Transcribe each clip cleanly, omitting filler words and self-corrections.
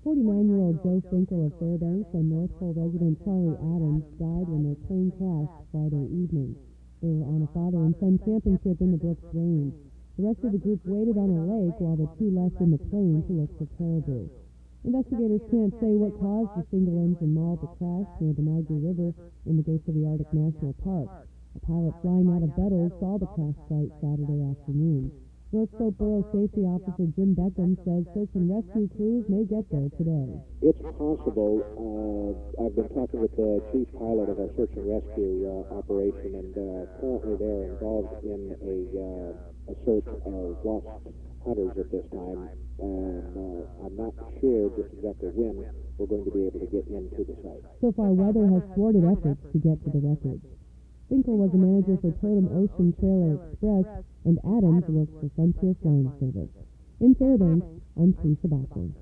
49-year-old Joe Finkel of Fairbanks and North Pole resident Charlie Adams died when their plane crashed Friday evening. They were on a father and son camping trip in the Brooks Range. The rest of the group waited on a lake while the two left in the plane to look for caribou. Investigators can't say what caused the single-engine Maule to crash near the Niagara River in the gates of the Arctic National Park. A pilot flying out of Bettles saw the crash site Saturday afternoon. North Slope Borough Safety Officer Jim Beckham says search and rescue crews may get there today. It's possible. I've been talking with the chief pilot of our search and rescue operation, and currently they're involved in a search of lost hunters at this time. And I'm not sure just exactly when we're going to be able to get into the site. So far, weather has thwarted efforts to get to the wreckage. Finkel was a manager for Totem Ocean Trailer Express, and Adams works for Frontier Flying Service. In Fairbanks, I'm Teresa Bachman.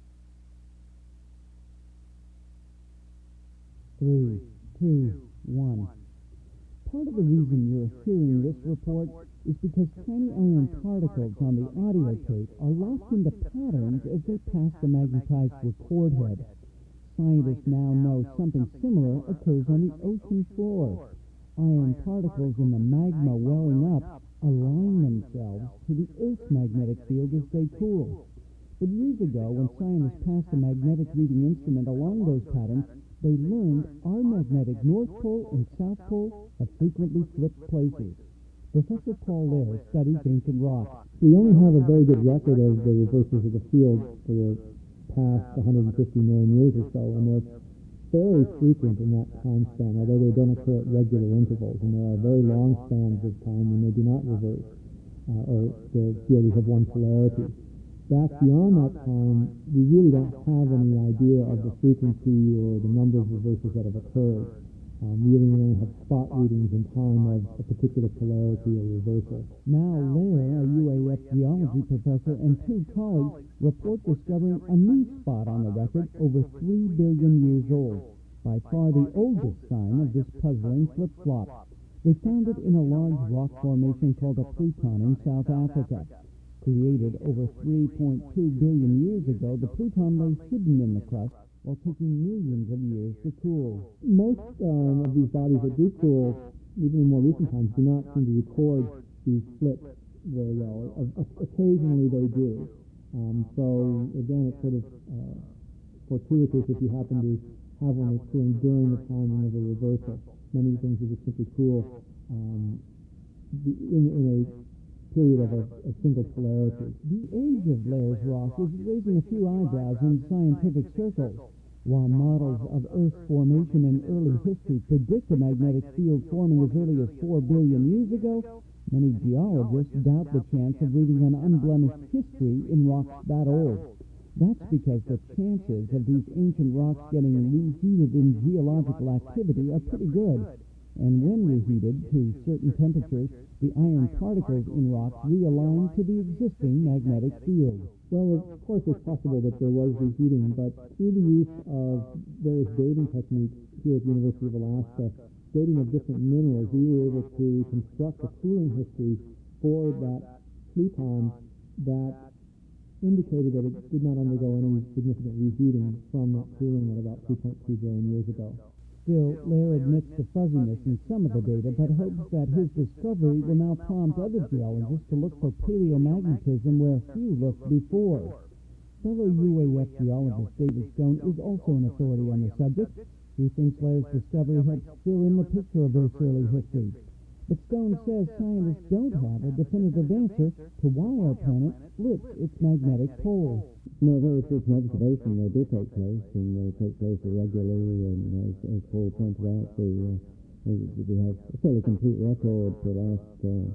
3, 2, 1. Part of the reason you're hearing this report is because tiny iron particles on the audio tape are locked into patterns as they pass the magnetized record head. Scientists now know something similar occurs on the ocean floor. Iron particles in the magma welling up align themselves to the Earth's magnetic field as they cool. But years ago, when scientists passed a magnetic reading instrument along those patterns, they learned our magnetic North Pole and South Pole have frequently flipped places. Professor Paul Lehrer studies ancient rocks. We only have a very good record of the reversals of the field for the past 150 million years or so, and they're fairly frequent in that time span, although they don't occur at regular intervals, and there are very long spans of time when they do not reverse, or the field is of one polarity. Back beyond that time, we really don't have any idea of the frequency or the number of reversals that have occurred. We only have spot readings in time of a particular polarity or reversal. Now Lehrer, a UAF geology professor, and two colleagues report discovering a new spot on the record over 3 billion years old, by far the oldest sign of this puzzling flip-flop. They found it in a large rock formation called a Pluton in South Africa. Created over 3.2 billion years ago, the Pluton lay hidden in the crust while taking millions of years to cool. Most of these bodies that do cool, even in more recent times, do not seem to record these flips very well. Occasionally they do. So again, it's sort of fortuitous if you happen to have one that's cooling during the timing of a reversal. Many things are just simply cool in a period of a single polarity. The age of Lehrer's rock is raising a few eyebrows in scientific circles. While models of Earth's formation in early history predict a magnetic field forming as early as 4 billion years ago, many geologists doubt the chance of reading an unblemished history in rocks that old. That's because the chances of these ancient rocks getting reheated in geological activity are pretty good. And when reheated to certain temperatures, the iron particles in rocks realign to the existing magnetic field. Well, of course, it's possible that there was reheating, but through the use of various dating techniques here at the University of Alaska, dating of different minerals, we were able to construct a cooling history for that Pluton that indicated that it did not undergo any significant reheating from that cooling at about 2.2 billion years ago. Still, Lehrer admits to fuzziness in some of the data, but hopes that his discovery will now prompt other geologists to look for paleomagnetism where few looked before. Fellow UAF geologist David Stone is also an authority on the subject. He thinks Lehrer's discovery helps fill in the picture of Earth's early history. But Stone says scientists don't have a definitive answer to why our planet flips its magnetic poles. No, there is some observation. They do take place, and they take place irregularly, and as Paul pointed out, we have a fairly complete record for the last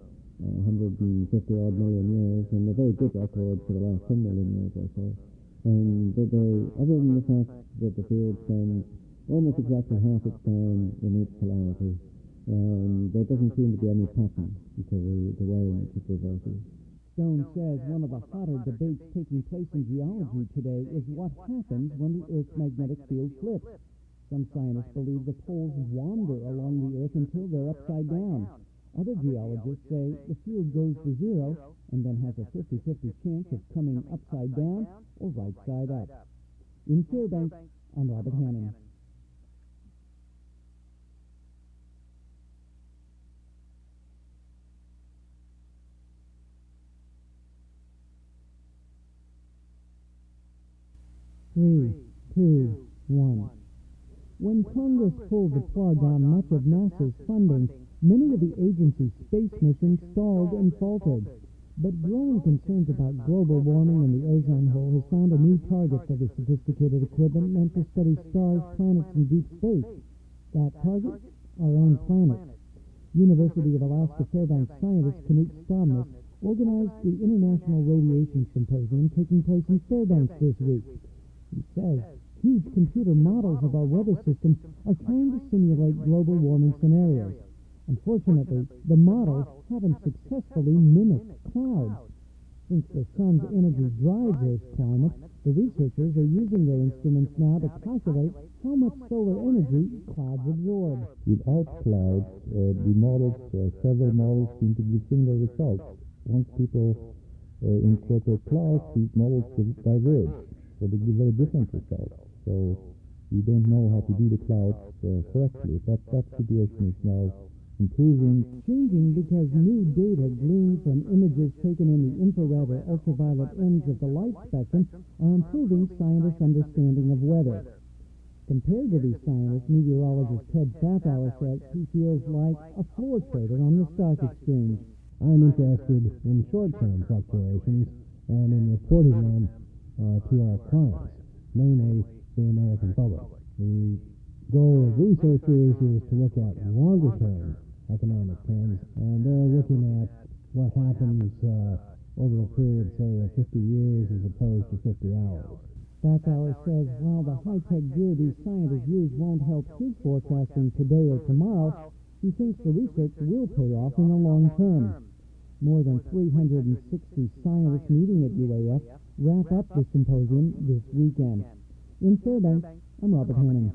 150-odd million years, and a very good record for the last 10 million years or so. And other than the fact that the field spends almost exactly half its time in each polarity, there doesn't seem to be any pattern to the way in which it reverses. Stone says one of the hotter debates taking place in geology today is what happens when the Earth's magnetic field flips. Some scientists believe the poles wander along the Earth until they're upside down. Other geologists say the field goes to zero and then has a 50-50 chance of coming upside down or right side up. In Fairbanks, I'm Robert Hannon. Three, two, one. When Congress pulled the plug on much of NASA's funding, many of the agency's space missions stalled and faltered. But growing concerns about global warming and the ozone hole has found a new target for the sophisticated equipment meant to study stars, planets, and deep space. That target? Our own planet. University of Alaska Fairbanks scientist Knut Stamnes organized the International Radiation Symposium taking place in Fairbanks this week. He says huge computer models of our weather system are trying to simulate global warming scenarios. Unfortunately, the models haven't successfully mimicked clouds. Since the sun's energy drives Earth's climate, the researchers are using their instruments now to calculate how much solar energy clouds absorb. Without clouds, several models seem to give similar results. Once people incorporate clouds, these models diverge. So they give very different results. So we don't know how to do the clouds correctly, but that situation is now improving. Changing because new data gleaned from images taken in the infrared or ultraviolet ends of the light spectrum are improving scientists' understanding of weather. Compared to these scientists, meteorologist Ted Sathauer says he feels like a floor trader on the stock exchange. I'm interested in short-term fluctuations and in reporting them to our clients, namely the American public. The goal of researchers is to look at longer-term economic trends, and they're looking at what happens over a period, say, of 50 years as opposed to 50 hours. Sathauer says while the high-tech gear these scientists use won't help his forecasting today or tomorrow, he thinks the research will pay off in the long term. More than 360 scientists meeting at UAF wrap up the symposium this weekend. In Fairbanks, I'm Robert Hannon.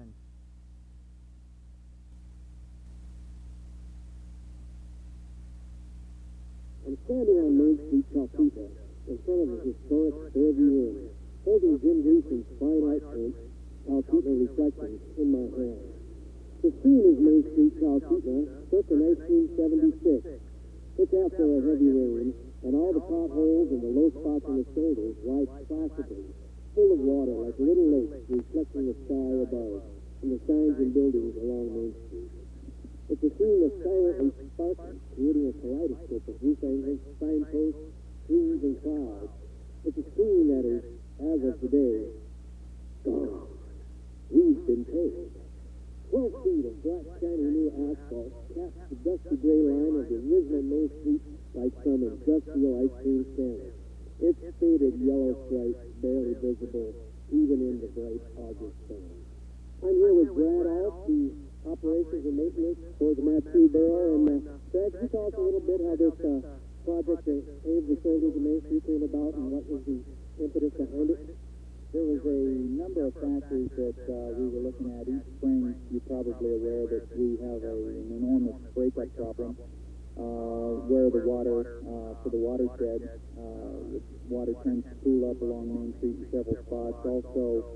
I'm standing on Main Street, Calcutta, in front of a historic Fairview Inn, holding Jim Gleason's fine art print, Calcutta Reflections, in my hand. The scene is Main Street, Calcutta, circa 1976. It's after a heavy rain, and all the potholes and the low spots on the shoulders lie placidly, full of water like little lakes reflecting the sky above and the signs and buildings along Main Street. It's a scene that's silently sparkling, creating a kaleidoscope of roof angles, signposts, trees, and clouds. It's a scene that is, as of today, gone. We've been paid. 12 feet of black, shiny new asphalt caps the dusty gray line of the original Main Street like some industrial ice cream sandwich. Its faded yellow stripes barely visible even in the bright August sun. I'm here with Brad Alt, the operations and maintenance for the Matsu Borough. And Brad, can you tell us a little bit how this project to pave the shoulders of Main Street came about and what was the impetus behind it? There was a number of factors that we were looking at. Each spring, you're probably aware that we have an enormous breakup problem where the water, for the watershed, the water tends to pool up along Main Street in several spots. Also,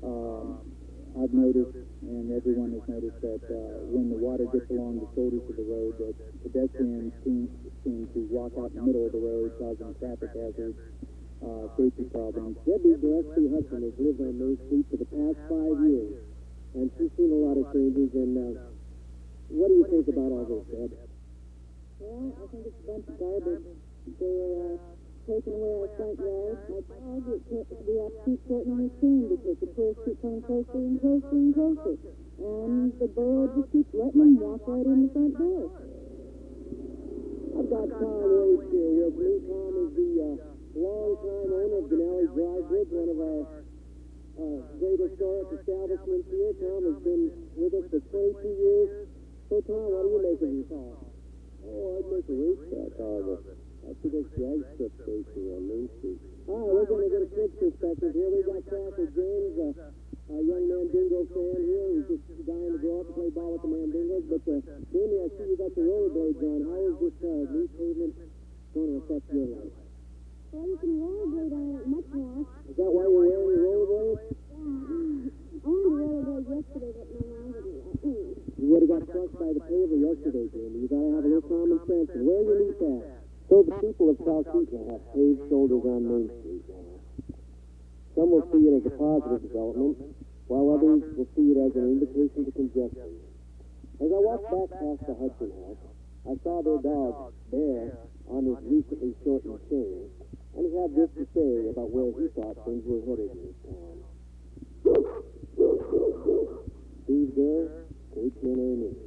I've noticed, and everyone has noticed, that when the water gets along the shoulders of the road, that pedestrians seem to walk out in the middle of the road, causing traffic hazards. Safety problems. Debbie Gillespie Hudson has lived on Main Street for the past 5 years, and she's seen a lot of changes. And what do you think about all this, Deb? Well, I think it's a bunch of garbage. They're taking away our front yard. My dog, we have to keep shortening the chain because the tourists keep coming closer and closer and closer. And the borough just keeps letting them walk right in the front door. I've got Tom Waite here with me. Tom is the long-time owner of Denali Dry Goods, one of our great historic establishments here. Tom has been with us for 22 years. So, Tom, what do you make of your car? Oh, I'd make a racetrack out of it. That's the big drag strip station on Main Street. All right, we're going to get a kid's perspective here. We've got Crawford James, a young Mandingo fan here who's just dying to grow up and play ball with the Mandingos. But, Jamie, I see you got the rollerblades on. How is this new pavement going to affect your life? Well, you can rollerblade on it much more. Is that why you're wearing your rollerblades? Yeah, yesterday, Jamie. You gotta have a little common sense and wear your knee pads. So the people of Talkeetna have paved shoulders on Main Street now. Some will see it as a positive development, while others will see it as an indication to congestion. As I walked back past the Hudson House, I saw their dog, Bear, on his recently shortened chain, and he had this to say about where he thought things were headed in this town. Steve Gare, KTNA News.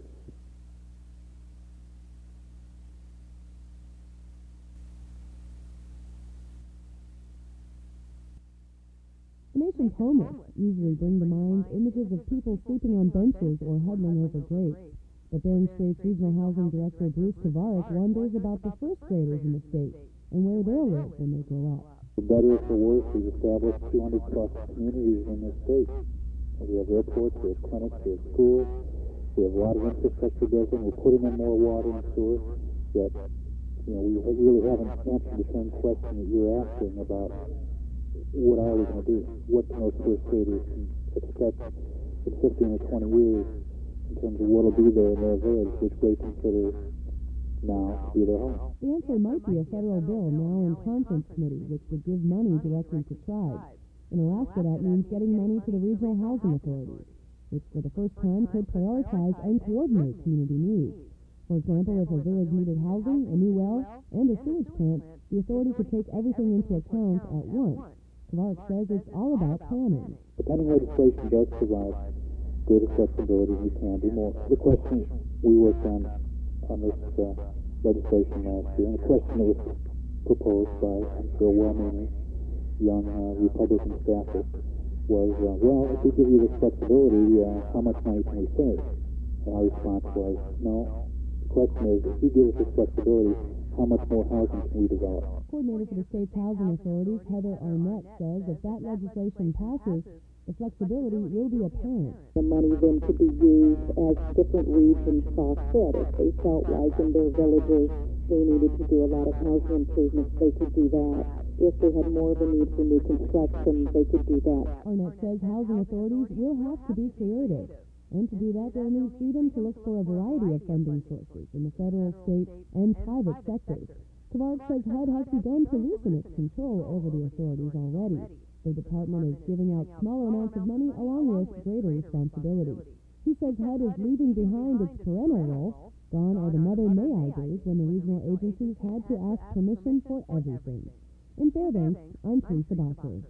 The nation's homeless usually bring to mind images of people sleeping on benches or huddling over grates. But Bering Strait's Regional Housing Director Bruce Tavares wonders about the first graders in the state and where they'll live when they grow up. For better or for worse, we've established 200-plus communities in this state. We have airports, we have clinics, we have schools, we have a lot of infrastructure building. We're putting in more water and sewer. Yet, we really haven't answered the same question that you're asking about what are we going to do? What can those first graders expect in 15 or 20 years in terms of what will be there in their village, which they consider now to be their home? The answer might be a federal bill now in conference committee, which would give money directly to tribes. In Alaska, that means getting money to the regional housing authorities, which for the first time could prioritize and coordinate community needs. For example, if a village needed housing, a new well, and a sewage plant, the authority could take everything into account at once. Clark says it's all about planning. The pending legislation does provide greater flexibility, and we can do more. The question we worked on this legislation last year, and the question that was proposed by, I'm sure, well-meaning young Republican staffer was, well, if we give you this flexibility, how much money can we save? And our response was, no. The question is, if you give us this flexibility, how much more housing can we develop? Coordinator for the state's housing authorities, Heather Arnett, says if that legislation passes, the flexibility will be apparent. The money then could be used as different regions saw fit. If they felt like in their villages they needed to do a lot of housing improvements, they could do that. If they had more of a need for new construction, they could do that. Arnett says housing authorities will have to be creative. And to do that, they'll need freedom to look for a variety of funding sources in the federal, state, and private sectors. Tavares says HUD has begun to loosen its control over the authorities already. The department is giving out smaller amounts of money along with greater responsibility. He says HUD is leaving behind its parental role. Gone are the Mother May I days when the regional agencies had to ask permission for everything. In Fairbanks, I'm Teresa Bosser.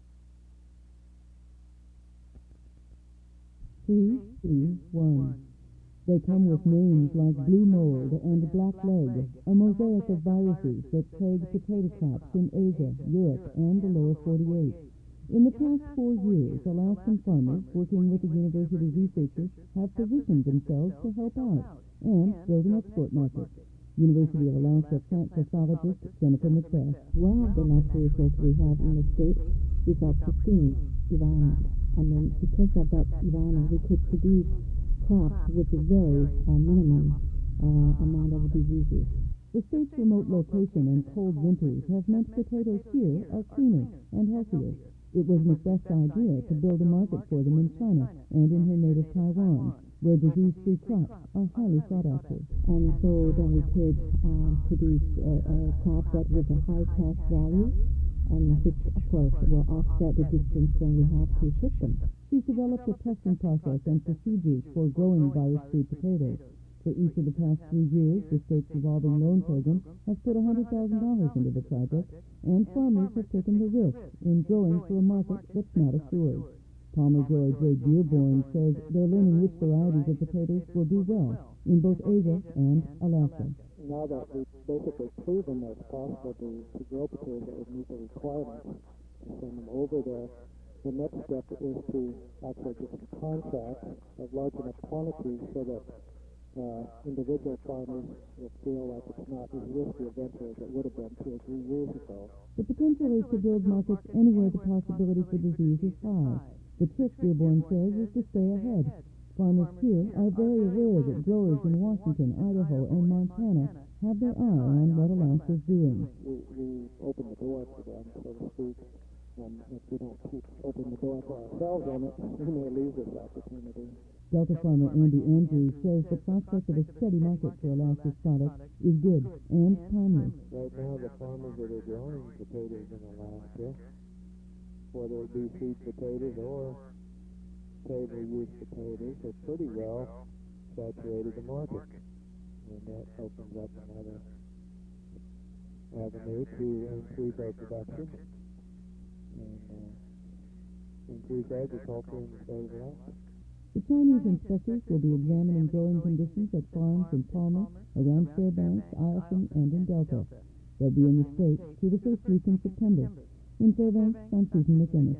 3, 2, 1. They come with names like blue mold and black leg, a mosaic of viruses that plague potato crops in Asia, Europe, and the lower 48. In the past 4 years, Alaskan farmers, working with the university researchers, have positioned themselves to help out and build an export market. University of Alaska plant pathologist Jennifer Macbeth. One of the natural resources we have in the state is our pristine environment. And then because of that environment, we could produce crops with a very minimum amount of diseases. The state's remote location and cold winters have meant potatoes here are cleaner and healthier. It was Macbeth's idea to build a market for them in China and in her native Taiwan, where disease-free crops are highly sought after. And so then we could produce a crop that with a high cash value, and which, of course, will offset the distance when we have to ship them. She's developed a testing process and procedures for growing virus-free potatoes. For each of the past 3 years, the state's revolving loan program has put $100,000 into the project, and farmers have taken the risk in growing for a market that's not assured. Palmer Joy J. Dearborn says they're learning which varieties of potatoes will do well in both Asia and Alaska. Now that we've basically proven that it's possible to grow potatoes that would meet the requirements to send them over there, the next step is to actually get some contracts of large enough quantities so that individual farmers will feel like it's not as risky a venture as it would have been 2 or 3 years ago. The potential is to build markets anywhere the possibility for disease is high. The trick, Dearborn says, is to stay ahead. Farmers here are very aware that growers in Washington, Idaho, and Montana have their eye on what Alaska is doing. We open the door for them, so to speak, and if we don't keep opening the door for ourselves on it, we may lose this opportunity. Delta farmer Andy Andrews says the prospect of a steady market for Alaska's product is good and timely. Right now, the farmers that are growing potatoes in Alaska, whether it be sweet potatoes or table use potatoes, have pretty well saturated the market. And that opens up another avenue to increase our production and increase agriculture in the state of Alaska. The Chinese inspectors will be examining growing conditions at farms in Palmer, around Fairbanks, Eielson, and in Delta. They'll be in the state through the first week in September. In Fairbanks, I'm Susan McInnes.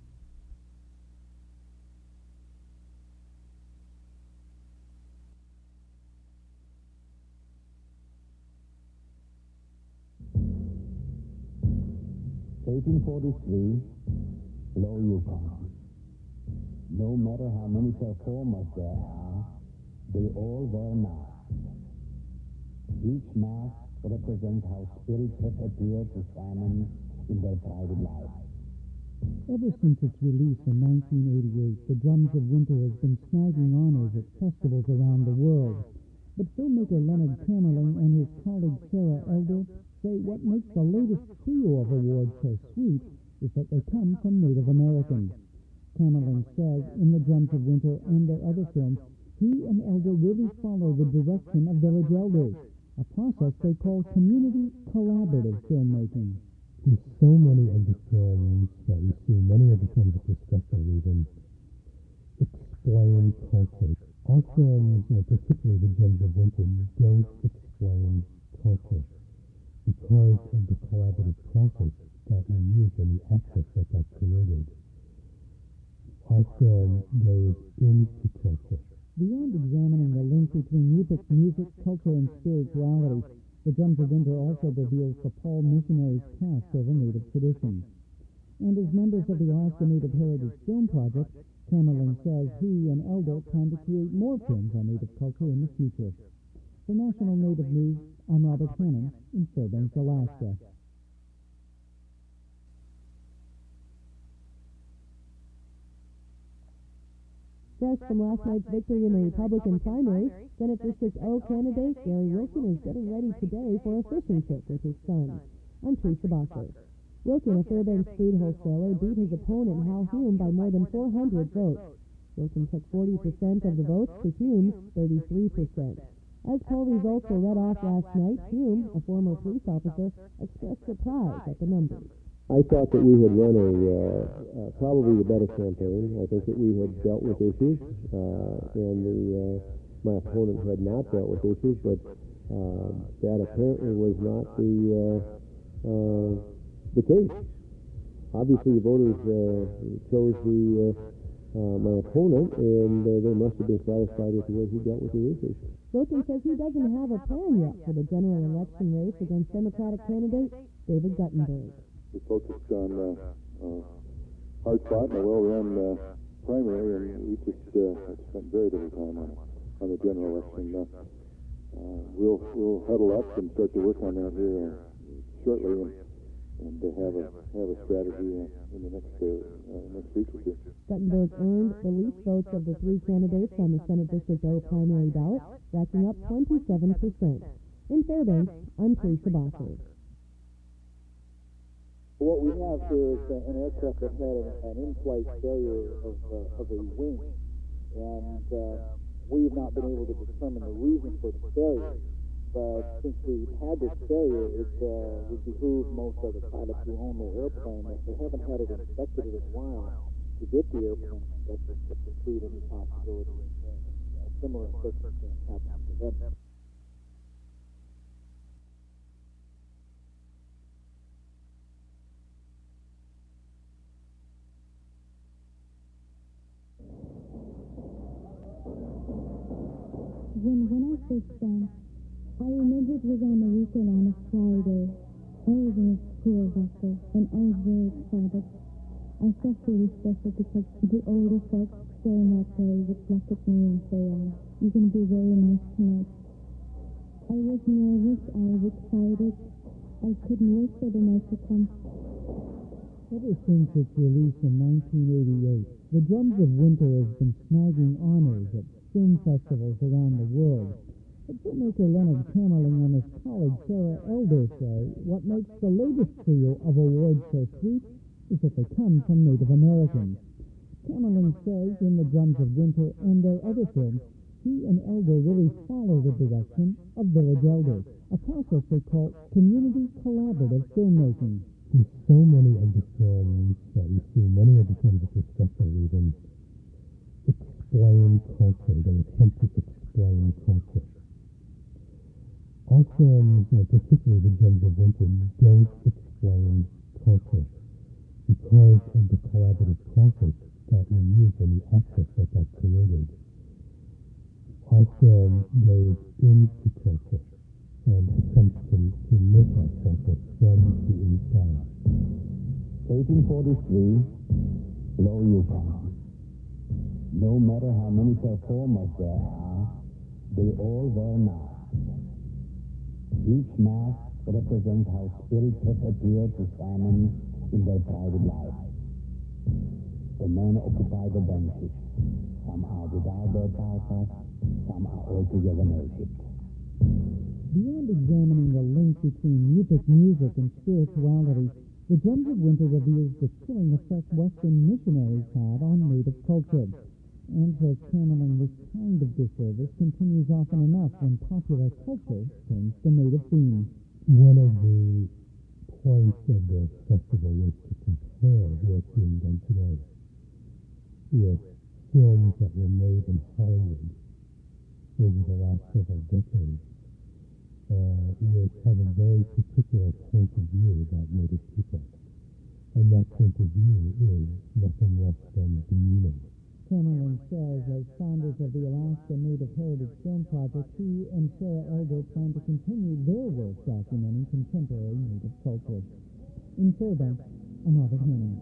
Low Yukon. No matter how many performers there are, they all wear masks. Each mask represents how spirits have appeared to Simon in their private life. Ever since its release in 1988, The Drums of Winter has been snagging honors at festivals around the world. But filmmaker Leonard Kamerling and his colleague Sarah Elder say what makes the latest trio of awards so sweet is that they come from Native Americans. Kamerling says in The Drums of Winter and their other films, he and Elder really follow the direction of village elders, a process they call community collaborative filmmaking. In so many of the films that we see, many of the films that discuss or even explain culture. Our films, particularly The Drums of Winter, don't explain culture because of the collaborative process that we use and the access that created. Our film goes into culture. Beyond examining the link between Yupik music, culture, and spirituality, The Drums of Winter also reveals the Paul missionaries' past over Native traditions. And as members of the Alaska Native Heritage Film Project, Kamerling says he and Elder plan to create more films on Native culture in the future. For National Native News, I'm Robert Hannon in Fairbanks, Alaska. Fresh from last night's victory in the Republican primary, Senate District O candidate Gary Wilkin is getting ready today for a fishing trip with his son. I'm Teresa Bosser. Wilkin, a Fairbanks food wholesaler, beat his opponent Hal Hume by more than 400 votes. Wilkin took 40% of the votes to Hume's 33%. As poll results were read off last night, Hume, a former police officer, expressed surprise at the numbers. I thought that we had run probably the better campaign. I think that we had dealt with issues, and my opponent had not dealt with issues, but that apparently was not the case. Obviously, the voters chose my opponent, and they must have been satisfied with the way he dealt with the issues. Wilkin says he doesn't have a plan yet for the general election race against Democratic candidate David Guttenberg. We focused on hard-fought and a well-run primary, and we just spent very little time on the general election. We'll huddle up and start to work on that here shortly, and have a strategy in the next week or two. Guttenberg earned the least votes of the three candidates on the Senate District O primary ballot, racking up 27%. In Fairbanks, I'm Teresa Bosser. What we have here is an aircraft that had an in-flight failure of a wing, and we've not been able to determine the reason for the failure. But since we've had this failure, it would behoove most of the pilots who own the airplane, if they haven't had it inspected in a while, to get the airplane inspected to preclude any possibility of a similar circumstance happening to them. When I first danced, I remember it was on a weekend on a Friday. I was in a school vessel, and I was very excited. I felt really special because the older folks staring out there would look at me and say, you're going to be very nice tonight. I was nervous, I was excited. I couldn't wait for the night to come. Ever since its release in 1988, The Drums of Winter has been snagging honors at film festivals around the world. But filmmaker Leonard Kamerling and his colleague Sarah Elder say what makes the latest trio of awards so sweet is that they come from Native Americans. Kamerling says in The Drums of Winter and their other films, he and Elder really follow the direction of Village Elders, a process they call community collaborative filmmaking. In so many of the films that we see, many of the films that this festival even explain culture, they attempt to explain culture. Our films, particularly The Drums of Winter, don't explain culture because of the collaborative process that we use and the access that created. Our film goes into culture and attempts to look at culture from the inside. 1843, Low Yukon. No matter how many performers there are, they all wear masks. Each mask represents how spirits appear to Simon in their private life. The men occupy the benches. Some are without their parkas, some are altogether naked. Beyond examining the link between Yupik music and spirituality, The Drums of Winter reveals the chilling effect Western missionaries had on Native culture. And says Kamerling, this kind of disservice continues often enough when popular culture turns to Native themes. One of the points of the festival was to compare what's being done today with films that were made in Hollywood over the last several decades, which have a very particular point of view about Native people. And that point of view is nothing less than demeaning. Kamerling says, as founders of the Alaska Native Heritage Film Project, he and Sarah Elder plan to continue their work documenting contemporary Native culture. In Fairbanks, I'm Robert Hanning.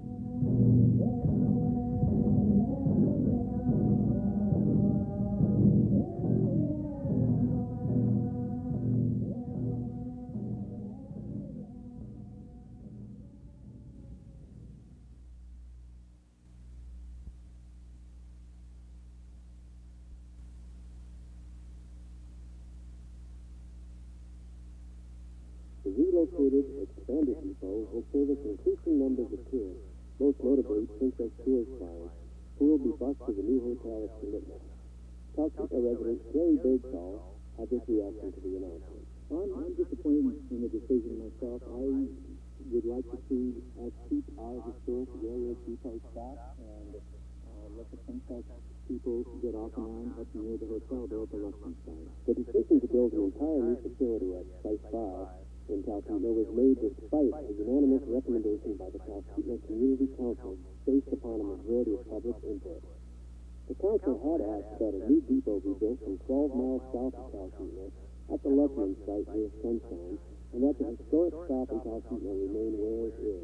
The relocated, expanded depot will service increasing numbers of tourists, most notably Princess Tours clients, who will be bused to the new hotel at Commitment. Talkeetna resident Jerry Birdsall had this reaction to the announcement. I'm disappointed in the decision myself. I would like to see us keep our historic railroad depot staff and let the Princess people get off and on up near the hotel there at the western side. The decision to build an entire new facility at Site 5 in Talkeetna was made despite a unanimous recommendation by the Talkeetna Community Council based upon a majority of public input. The council had asked that a new depot be built from 12 miles south of Talkeetna at the Lubman site near Sunshine, and that the historic stop in Talkeetna remain where it is.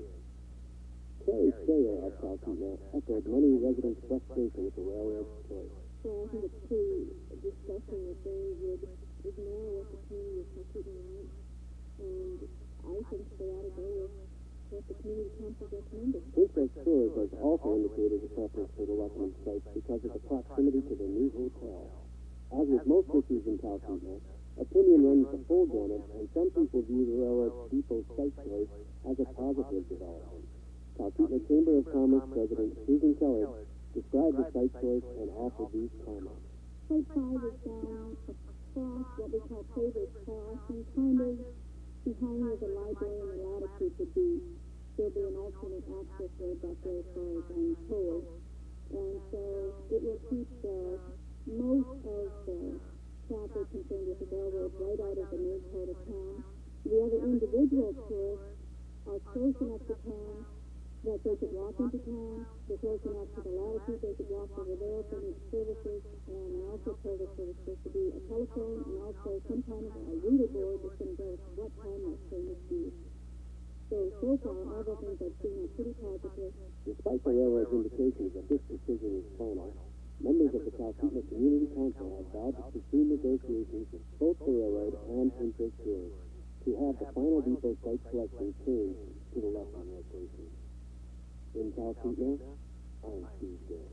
Terry Sayer of Talkeetna echoed many residents' frustration with the railroad's choice. So I think it's pretty disgusting that they would ignore what the community of Talkeetna wants. And I think they ought to go with what the community council recommended. Princess Tours has also indicated a preference for the Lubman site because of the proximity to the new hotel. As with most issues in Talkeetna, opinion runs the full gamut, and some people view the railroad's depot site choice as a positive development. Talkeetna Chamber of Commerce President Susan Keller described the site choice and offered these comments. Site 5 is down across what we call Paver's Cross, and kind of behind where the library and the latitude would be. There'll be an alternate access road back there as far as I'm told. And so it will keep most of the traffic concerned with the railroad right out of the main part of town. The other individual tourists are close enough to town that they could walk into town. They're close enough to the latitude, they could walk over there for these services, and I also told us there was supposed to be a telephone and also some kind of a reader board that's going to go to what time that train is due. So far, all the things I've seen are pretty positive. Despite the railroad's indications that this decision is final, members of the Talkeetna Community Council have vowed to pursue negotiations with both the railroad and Princess Tours to have the final depot site selection changed to the Lubman location. In Talkeetna, I'm Steve Gale.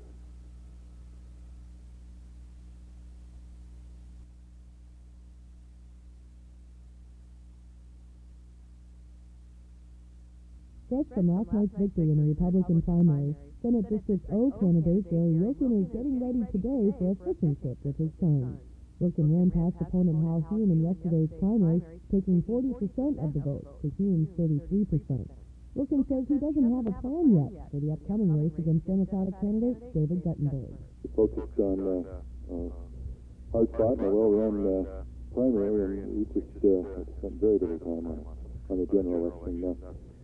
Fresh from last night's victory in the Republican primary, Senate District O candidate Gary Wilkin is getting ready today for a fishing trip with his son. Wilkin ran past opponent Hal Hume in yesterday's primary, taking 40% of the vote to Hume's 33%. Wilkin says he doesn't have a plan yet for the upcoming race against Democratic candidate David Guttenberg. Focused on hard fought and a well-run primary, and we just spent very little time on the general election.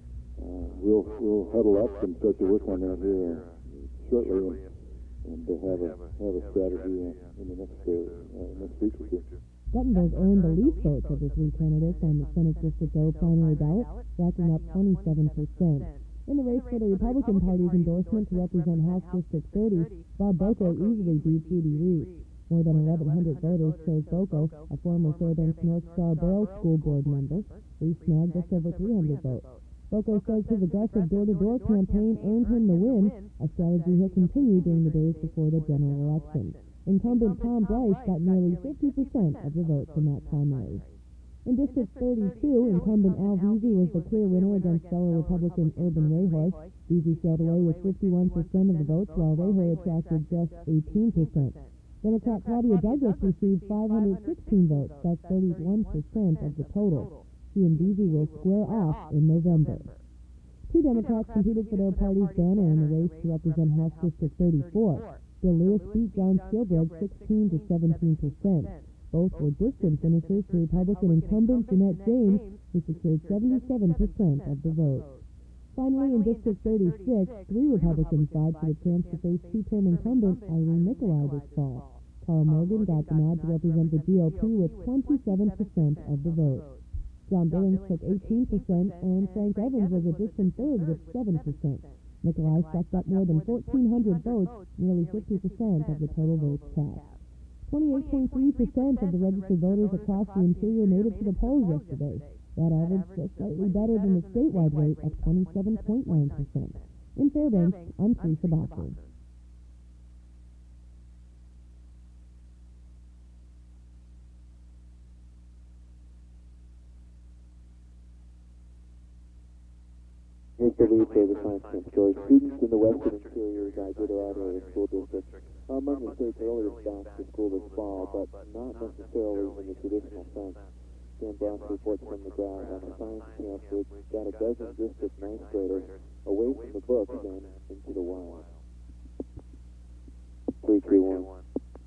We'll huddle up and start to work on that here shortly, and have a strategy in the next week or two. Guttenberg earned the least votes of the three candidates on the Senate District O primary ballot, racking up 27%. In the race for the Republican Party's endorsement to represent House District 30, Bob Boko easily beat Judy Reed. More than 1,100 voters chose Boko, a former Fairbanks North Star Borough School Board member. Reed snagged just over 300 votes. Boko says his aggressive door-to-door campaign earned him the win, a strategy he'll continue during the days before the general election. Incumbent Tom Bryce got nearly 50% of the votes in that primary. In District 32, incumbent Al Veazey was the clear winner against fellow Republican Urban Rehor. Veazey sailed away with 51% of the votes, while Rehor attracted just 18%. Democrat Claudia Douglas received 516 votes, that's 31% of the total. She and Veazey will square off in November. Two Democrats competed for their party's banner in the race to represent House District 34. Bill Lewis beat John Skilbred 16 to 17%. Both were distant finishers to Republican incumbent Jeanette James, who secured 77% of the vote. Finally, in District 36, three Republicans vied for the chance to face two-term incumbent Irene Nicolai this fall. Carl Morgan got the nod to represent the GOP with 27% of the vote. John Billings took 18%, and Frank Evans was a distant third with 7%. Nicolai sucked up more than 1,400 votes, nearly 50% of the total votes cast. 28.3% of the registered voters across the interior made it to the polls yesterday. That average was slightly better than the statewide rate of 27.9%. In Fairbanks, I'm Teresa Bossard. Here's the lead for the Science Camp story. Students in the western interior Guider Area School District are among the state's earliest back to school this fall, but not necessarily in the traditional sense. Dan Brown reports from the ground on a science camp which got a dozen district ninth graders away from the books and into the wild. 3, 2, 1.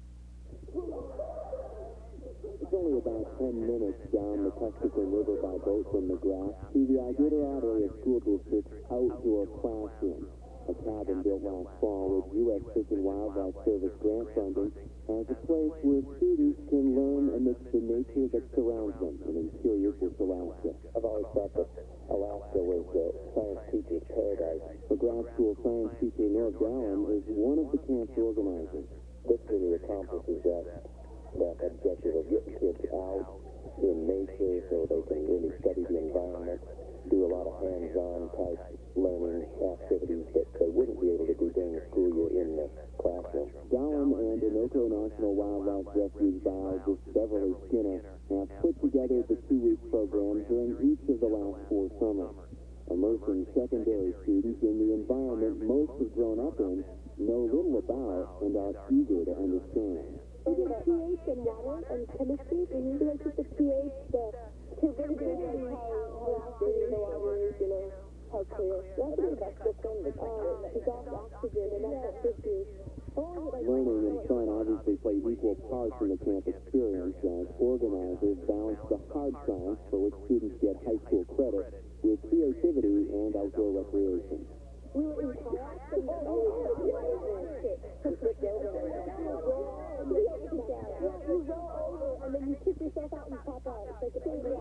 It's only about 10 minutes down the Tuxpan River by boat from McGrath to the Iditarod Area School District's outdoor classroom, a cabin built last fall with U.S. Fish and Wildlife Service grant funding as a place where students can learn amidst the nature that surrounds them in interior Bush, Alaska. I've always thought that Alaska was the science teacher's paradise. McGrath School science teacher North Gallen is one of the camp's organizers. This really accomplishes that objective of getting kids out in nature so they can really study the environment, do a lot of hands-on type learning activities that they wouldn't be able to do during the school year in the classroom. Gallen and Anoka National Wildlife Refuge biologist Beverly Skinner have put together the 2-week program during each of the last 4 summers, immersing secondary students in the environment most have grown up in, know little about, and are eager to understand. We did pH and water and chemistry. We need to look at the pH, the turbidity, and how active the water is, how clear. That's different. Dissolved oxygen, and that's what this is. Learning and fun obviously play equal parts in the camp experience as organizers balance the hard science for which students get high school credit with creativity and outdoor recreation. We were in class and you roll over and then you kick yourself out and pop out. It's like a baby.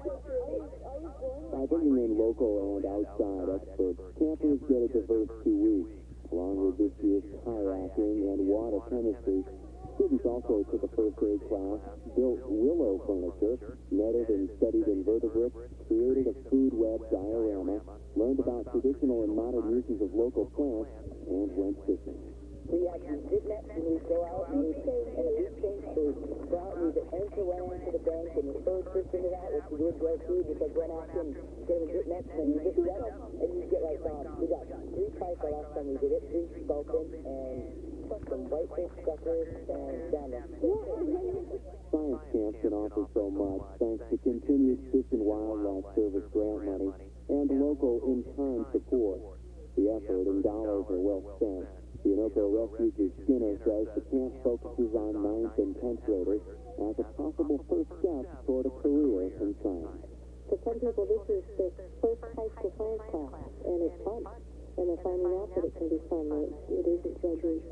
By bringing in local and outside experts, campers get a diverse 2 weeks, along with this year's kayaking and water chemistry. Students also took a first grade class, built willow furniture, netted and studied invertebrates, created a food web diorama, learned about traditional and modern uses of local plants, and went fishing. We actually did nets, and we'd go out and a beach tank, so we'd go out and we'd anchor right onto the bank, and the bird fish into that, which we would go to, just like run after and get them dip nets, and you just set them, and you get like, we got 3 pike the last time we did it, 3 sculpin, and some whitefish, suckers, and salmon. Science camp can offer so much thanks to continued Fish and Wildlife Service grant money and local in-kind support. The effort and dollars are well spent. The Anoka refuger Skinner says the camp focuses on 9th and 10th graders as a possible first step toward a career in science. For some people, this is their first high school science class, and it's fun. And they're finding out that it can be fun. It isn't drudgery.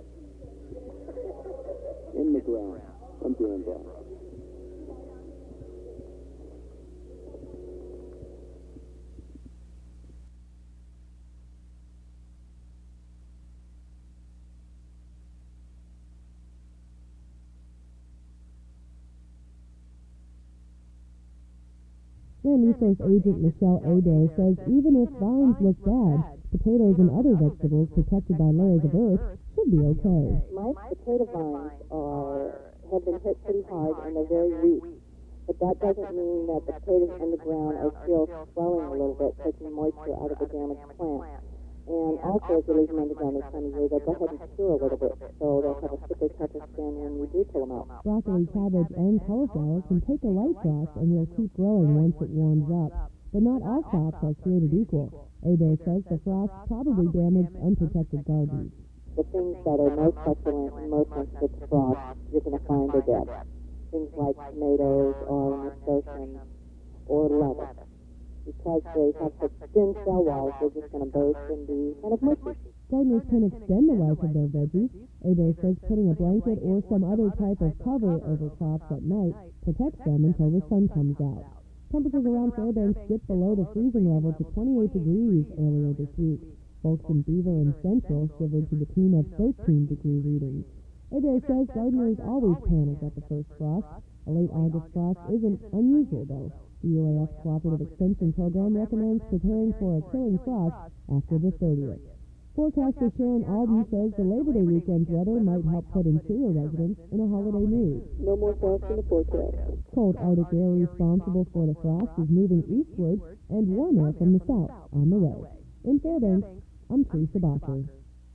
In McGrath, I'm Dan Brown. Land Resource Agent Michelle Adair says even if vines look bad, potatoes and other vegetables protected by layers of earth should be okay. Most potato vines have been hit pretty hard and they're very weak. But that doesn't mean that the potatoes underground are still swelling a little bit, taking moisture out of the damaged plant. And also, if you leave them underground this time of year, they'll go ahead and cure a little bit, so they'll have a thicker, tougher skin when you do pull them out. Broccoli, cabbage, and cauliflower can take a light frost and will keep growing once it warms up. But not all crops are created equal. Adair says the frost probably damaged unprotected gardens. The things that are most succulent and most sensitive to frost, you're going to find are dead. Things like tomatoes or nasturtium or lettuce. Because they have such thin cell walls, they're just going to burst and be kind of mushy. Gardeners can extend the life of their veggies. Adair says putting a blanket or some other type of cover over crops at night protects them until the sun comes out. Temperatures around Fairbanks dipped below the freezing level to 28 degrees earlier this week. Folks in Beaver and Central shivered to the tune of 13-degree readings. Adair says gardeners always panic at the first frost. A late August frost isn't unusual, though. The UAF Cooperative Extension Program recommends preparing for a killing frost after the 30th. Forecaster Sharon Alden says the Labor Day weekend's weather might help put interior residents in a holiday mood. No more frost in the forecast. Cold Arctic air responsible for the frost is moving eastward and warm air from the south on the way. In Fairbanks, I'm Teresa Bacher.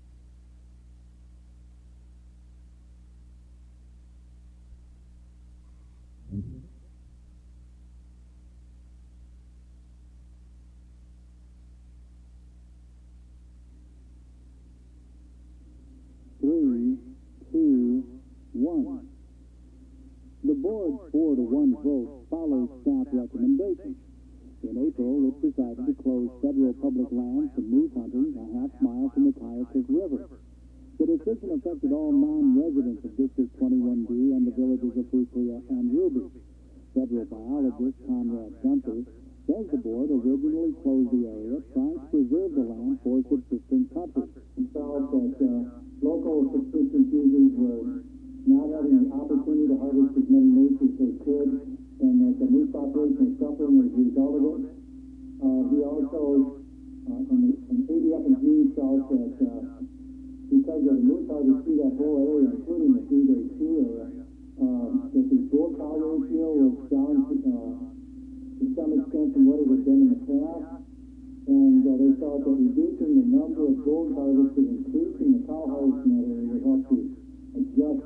Three, two, one. The board's 4-to-1 vote follows staff recommendations. In April, it decided to close federal public land for moose hunting a half-mile from the Tyoker River. The decision affected all non-residents of District 21D and the villages of Fuquia and Ruby. Federal biologist Conrad Gunther says the board originally closed the area trying to preserve the land for subsistence hunters. We felt that local subsistence users were not having the opportunity to harvest as many moose as they could, and that the moose population was suffering as a result of it. We also, in ADF&G, felt that because of the moose harvest through that whole area, including the 3-day 2 area, that the bull-cow ratio was down to some extent from what it had been in the past. And they felt that reducing the number of gold harvests and increasing the cow harvest in that area would help to adjust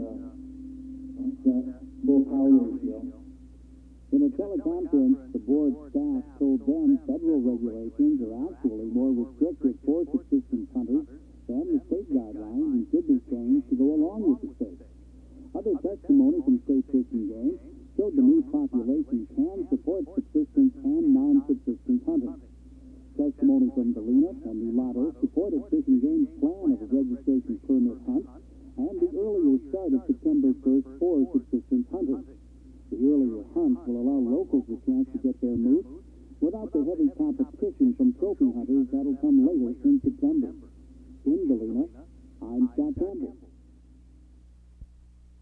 that bull-cow ratio. In a teleconference, the board staff told them federal regulations are actually more restrictive for subsistence hunters than the state guidelines and should be changed to go along with the state. Other testimony from State Fish and Game showed the moose population can support subsistence and non-subsistence hunting. Testimony from Galena and Mulatto supported Fish and Game's plan of a registration permit hunt and the earlier start of September 1st for subsistence hunting. The earlier hunt will allow locals a chance to get their moose without the heavy competition from trophy hunters that'll come later in September. In Galena, I'm Scott Campbell.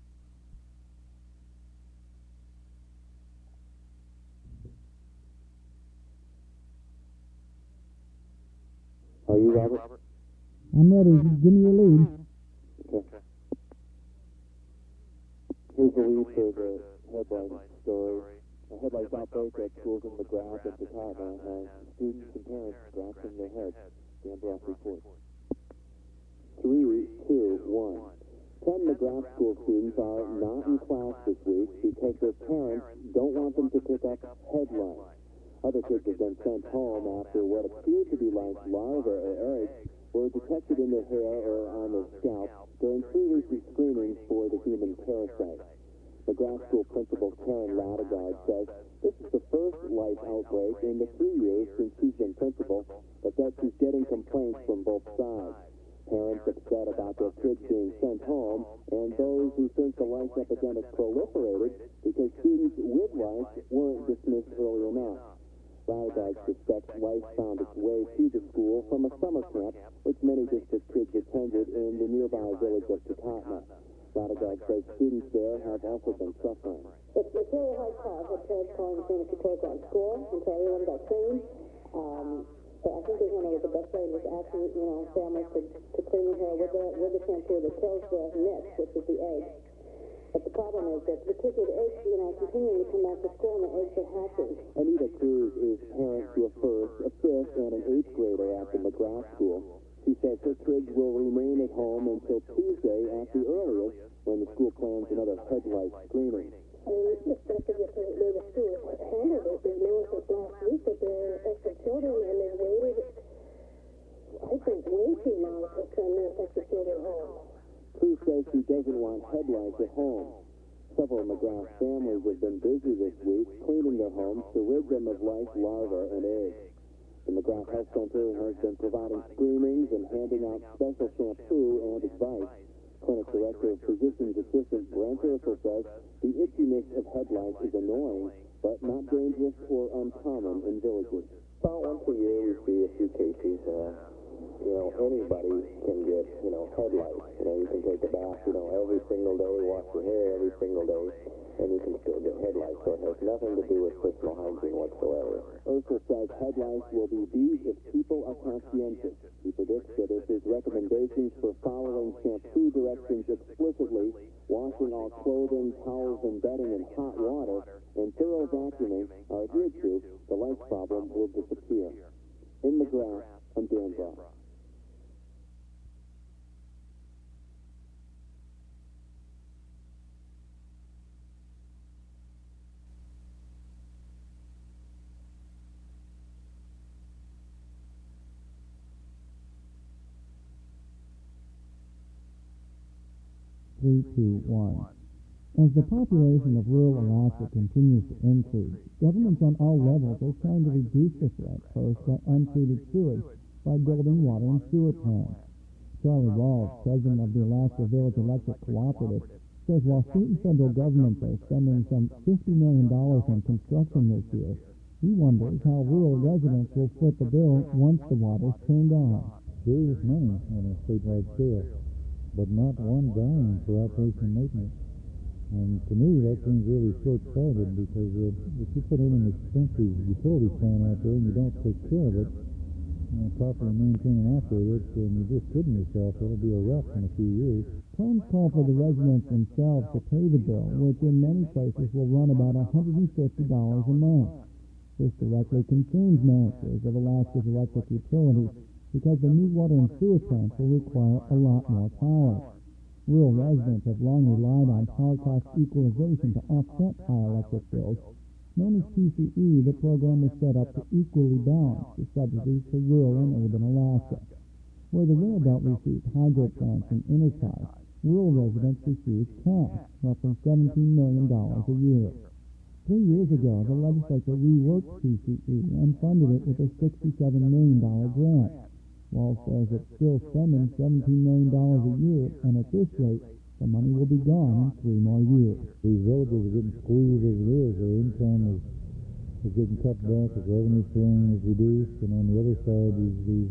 I'm ready. Give me your lead. Okay. Here's the lead for the headline story. A headlights outbreak at schools in McGrath and Takata has students and parents scratching their heads. Dan Brock reports. 3, 2, 1. 10 McGrath school students are not in class this week because their parents don't want them to pick up headlights. Other kids have been sent home after what appeared to be like larvae or eggs were detected in their hair or on their scalp during 3 weeks of screening for the human parasite. McGrath School Principal Karen Ladegard says this is the first light outbreak in the 3 years since she's been principal, but that she's getting complaints from both sides. Parents upset about their kids being sent home, and those who think the lice epidemic proliferated because students with lice weren't dismissed early enough. Ladegard suspects lice found its way to the school from a summer camp, which many district kids attended in the nearby village of Takatna. Ladegard says students there have also been suffering. It's a very hard cause. Our parents calling the parents to take on school until everyone got trained. So I think the best way is asking, families to clean their hair with the shampoo that kills the nits, which is the eggs. But the problem is that the kids with eggs, continuing to come back to school and the eggs are hatching. Anita Cruz is parent to a first, a fifth, and an 8th grader at the McGrath School. She says her kids will remain at home until Tuesday at the earliest, when the school plans another headlight screening. I mean, it's just to get the school handled it. They knew it last week that there are extra children, and they waited, I think, way too long to send their extra children home. Cruz says she doesn't want headlights at home. Several McGrath families have been busy this week cleaning their homes to rid them of lice, larvae, and eggs. The McGrath Health Center has been providing screenings and handing out special shampoo and advice. Clinic Director of Physician's Assistant Brent Ursel says the itchiness of headlights is annoying, but not dangerous or uncommon in villages. About once a year we see a few cases. Anybody can get, headlights. You can take a bath, every single day, wash your hair every single day, and you can still get headlights. So it has nothing to do with personal hygiene whatsoever. Ursel says headlights will be beat if people are conscientious. He predicts that if his recommendations for following shampoo directions explicitly, washing all clothing, towels, and bedding in hot water, and thorough vacuuming are adhered to, the lice problem will disappear. In McGrath, I'm Dan Brock. Three, two, one. As the population of rural Alaska continues to increase, governments on all levels are trying to reduce the threat posed by untreated sewage by building water and sewer plants. Charlie Rawls, president of the Alaska Village Electric Cooperative, says while state and federal governments are spending some $50 million on construction this year, he wonders how rural residents will foot the bill once the water's turned on. There is money on a statewide scale, but not one dime for operation and maintenance. And to me, that seems really short-sighted because if you put in an expensive utility plant out there and you don't take care of it, properly maintain and operate it, and you're just kidding yourself, it'll be a wreck in a few years. Plans call for the residents themselves to pay the bill, which in many places will run about $150 a month. This directly concerns managers of Alaska's electric utilities because the new water and sewer plants will require a lot more power. Rural residents have long relied on power cost equalization to offset high electric bills. Known as PCE, the program is set up to equally balance the subsidies for rural and urban Alaska. Where the Rail Belt receives hydro plants and Intertie, rural residents receive cash, roughly $17 million a year. 3 years ago, the legislature reworked PCE and funded it with a $67 million grant. Walz says it's still spending $17 million a year, and at this rate, the money will be gone in 3 more years. These villages are getting squeezed as it is. Their income is getting cut back as revenue sharing is reduced, and on the other side, these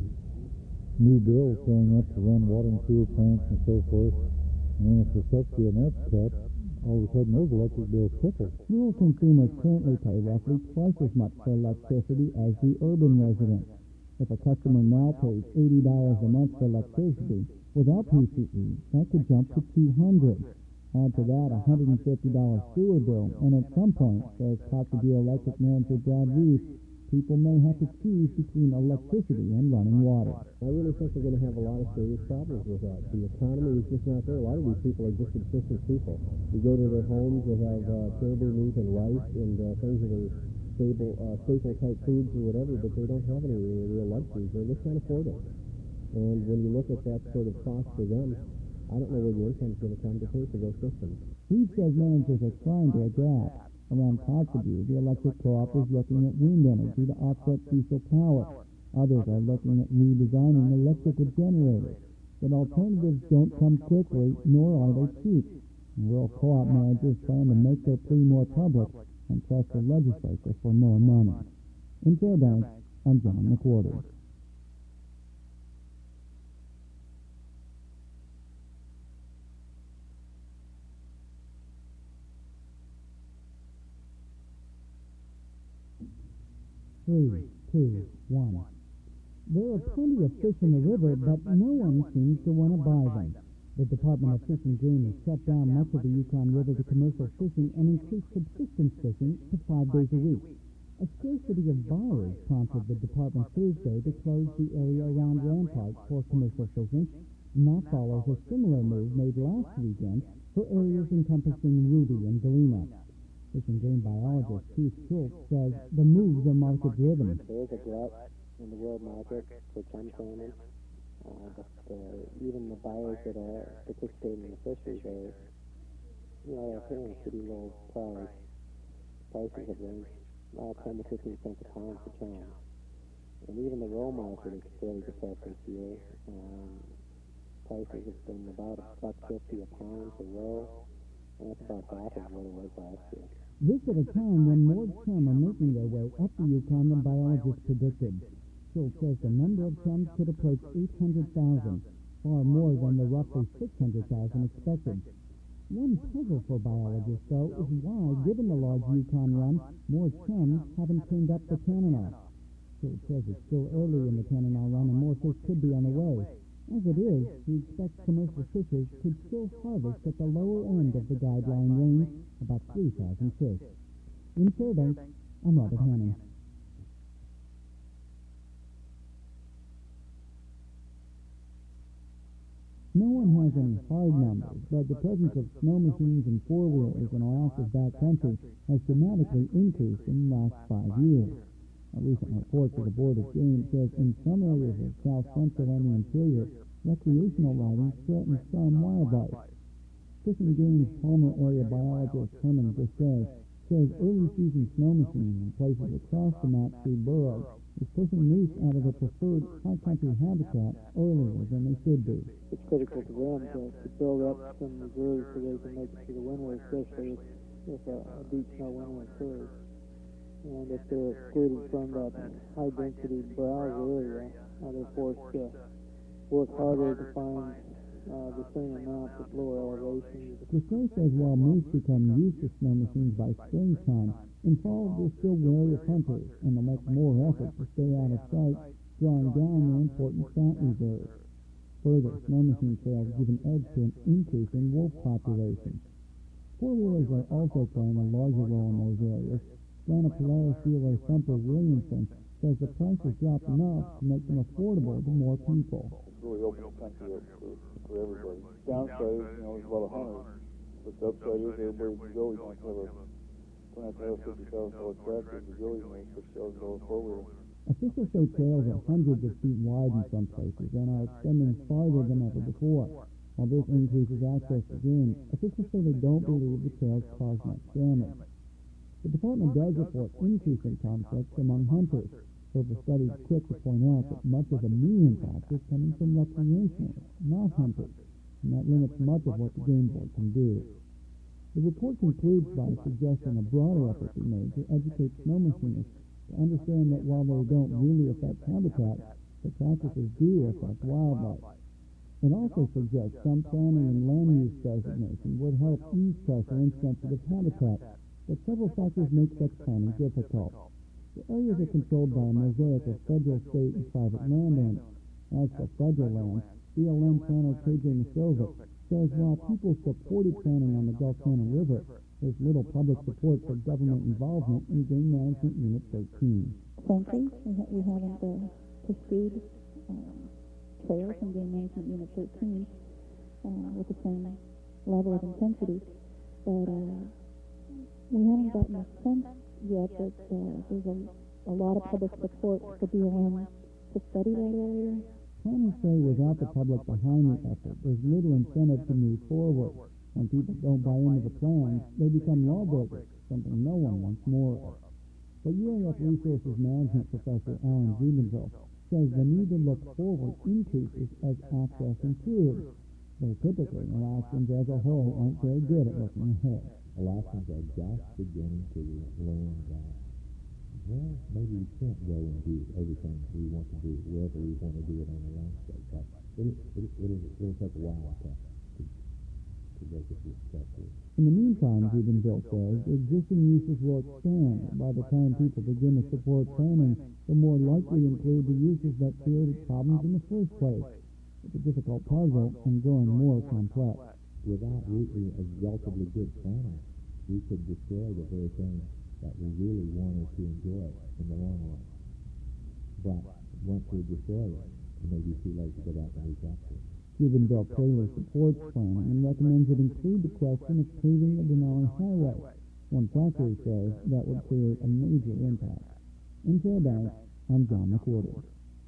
new bills showing up to run water and sewer plants and so forth. And then if the subsidy on that's cut, all of a sudden those electric bills triple. Rural consumers currently pay roughly twice as much for electricity as the urban residents. If a customer now pays $80 a month for electricity, without PCE, that could jump to $200. Add to that a $150 sewer bill, and at some point, says Pasadena Electric Manager Brad Reeves, people may have to choose between electricity and running water. I really think we're going to have a lot of serious problems with that. The economy is just not there. A lot of these people are just subsistence people. You go to their homes, they have turbo meat and rice and things that are staple type foods or whatever, but they don't have any real luxuries. They just can't afford it. And when you look at that sort of cost for them, I don't know where the income is going to come to pay for those systems. Reeves says managers are trying to adapt. Around Kotzebue, the electric co-op is looking at wind energy to offset diesel power. Others are looking at redesigning electrical generators. But alternatives don't come quickly, nor are they cheap. Rural co-op managers plan to make their plea more public and press the legislature for more money. In Fairbanks, I'm John McWhorter. Three, two, one. There are plenty of fish in the river, but no one seems to want to buy them. The Department of Fish and Game has shut down much of the Yukon River to commercial fishing and increased subsistence fishing to 5 days a week. A scarcity of buyers prompted the department Thursday to close the area around Rampart for commercial fishing, and that follows a similar move made last weekend for areas encompassing Ruby and Galena. Fish and Game biologist Keith Schultz says the moves are market-driven. There is a glut in the world market for chum salmon, but even the buyers that are participating in the fisheries are, they're paying a pretty low price. Prices have ranged 10 to 15 cents a pound for chum. And even the roe market is fairly depressed this year. Prices have been about $1.50 a pound for roe, and that's about half of what it was last year. This at a time when more chum are making their way up the Yukon than biologists predicted. Schultz says the number of chums could approach 800,000, far more than the roughly 600,000 expected. One puzzle for biologists, though, is why, given the large Yukon run, more chums haven't turned up the Tanana. Schultz says it's still early in the Tanana run and more fish could be on the way. As it is, he expects commercial fishers could still harvest at the lower end of the guideline range, about 3,000 fish. In Fairbanks, I'm Robert Hanning. No one has any hard numbers, but the presence of snow machines and four-wheelers in Alaska's backcountry has dramatically increased in the last 5 years. A recent report to the Board of Game says in some areas of south central and the interior, recreational riding threatens some wildlife. Fish and Game's Palmer area biologist Herman Brisset says early season snow machines in places across the Mount Sioux borough is pushing moose out of their preferred high country habitat earlier than they should be. It's critical to them to build up some reserves so they can make it through the winter, especially if a deep snow winter occurs. And if they're excluded from that high-density browse area, they're forced to work harder to find the same amount at lower elevations. Brisset says while moose become used to snow machines by springtime, in fall they're still wary of hunters, and they'll make more effort to stay out of sight, drawing down their important fat reserves. Further, snow machine trails give an edge to an increase in wolf populations. Four-wheelers are also playing a larger role in those areas. Santa Polaris dealer Thumper Williamson says the price has dropped enough to make them affordable to more people. It's really opened the country up for everybody. Downside is, there's a lot of hunters, but the upside is everybody can go. You don't have to have a $50,000 tractor to go, $50,000 four-wheeler. Officials say trails are hundreds of feet wide in some places and are extending farther than ever before. While this increases access to game, officials say they don't believe the trails cause much damage. The department does report increasing conflicts among hunters, though the study is quick to point out that much of the new impact is coming from recreationalists, not hunters, and that limits much of what the Game Board can do. The report concludes by suggesting a broader effort be made to educate snow machinists to understand that while they don't really affect habitat, the practices do affect wildlife. It also suggests some planning and land use designation would help ease pressure in sensitive habitat, but several factors make such planning difficult. The areas are controlled by a mosaic of federal, state, and private landowners. As for federal land, BLM planner KJ Masovic says while people supported planning on the Gulf Cannon River, there's little public support for government involvement in Game Management Unit 13. Frankly, we haven't pursued trails in Game Management Unit 13 with the same level of intensity, but we haven't gotten a sense yet that there's a lot of public support for BLM to study that area. Planners say without the public behind the effort, there's little incentive to move forward. When people don't buy into the plans, they become lawbreakers, something no one wants more of. But UAF Resources Management Professor Alan Ziebenville says the need to look forward increases as access improves, though typically Alaskans as a whole aren't very good at looking ahead. Alaskans are just beginning to learn that, well, maybe we can't go and do everything we want to do wherever we want to do it on the landscape. But it'll take a while to get this successful. In the meantime, Ziebenville says, existing uses will expand. By the time people begin to support planning, they'll more likely include the uses that created problems in the first place. It's a difficult puzzle and growing more complex. Without really a relatively good planning, we could destroy the very thing that we really wanted to enjoy in the long run. But once we destroy it, it may be too late to go back and recapture it. Ziebenville clearly supports planning and recommends it include the question of paving the Denali Highway. One factory says that would create a major impact. In Fairbanks, I'm John McWhorter.